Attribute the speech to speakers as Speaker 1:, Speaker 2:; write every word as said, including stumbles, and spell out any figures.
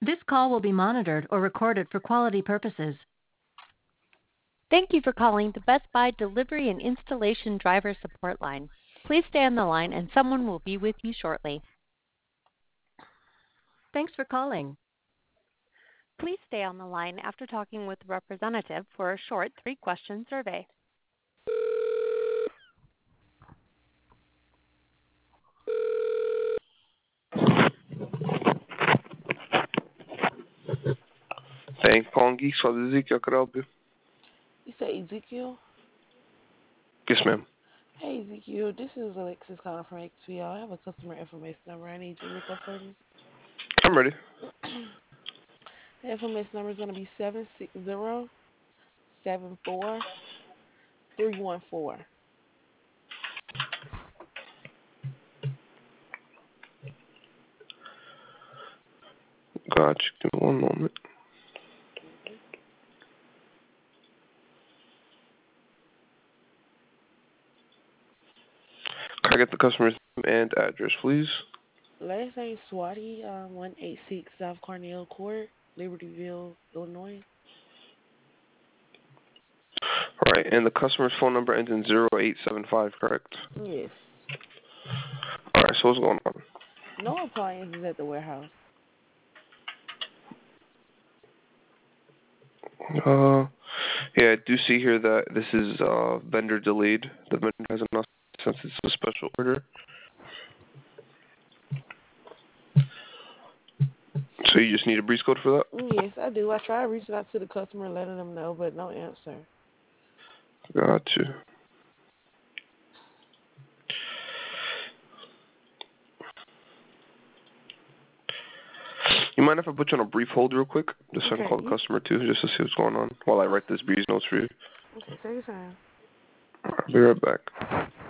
Speaker 1: This call will be monitored or recorded for quality purposes.
Speaker 2: Thank you for calling the Best Buy Delivery and Installation Driver Support Line. Please stay on the line and someone will be with you shortly.
Speaker 1: Thanks for calling.
Speaker 2: Please stay on the line after talking with a representative for a short three-question survey.
Speaker 3: Thank you for calling Geeks. This is Ezekiel. Could I help you?
Speaker 4: You say Ezekiel?
Speaker 3: Yes, ma'am.
Speaker 4: Hey, Ezekiel. This is Alexis calling from X P L. I have a customer information number I need you to look up for me.
Speaker 3: I'm ready.
Speaker 4: The information number is going to be seven six zero, seven four, three one four.
Speaker 3: Gotcha. Give me one moment.
Speaker 4: Mm-hmm.
Speaker 3: Can I get the customer's name and address, please?
Speaker 4: Last name Swati, uh, one eighty-six South Cornell Court, Libertyville, Illinois.
Speaker 3: All right, and the customer's phone number ends in zero eight seven five, correct?
Speaker 4: Yes.
Speaker 3: All right, so what's going on?
Speaker 4: No appliances at the warehouse.
Speaker 3: Uh, yeah, I do see here that this is uh, vendor delayed. The vendor hasn't announced since it's a special order. So you just need a breeze code for that?
Speaker 4: Yes, I do. I tried reaching out to the customer and letting them know, but no answer.
Speaker 3: Gotcha. You mind if I put you on a brief hold real quick? Just so I can
Speaker 4: Okay.
Speaker 3: call the customer too, just to see what's going on while I write this breeze notes for you.
Speaker 4: Okay, take your time.
Speaker 3: All right, I'll be right back.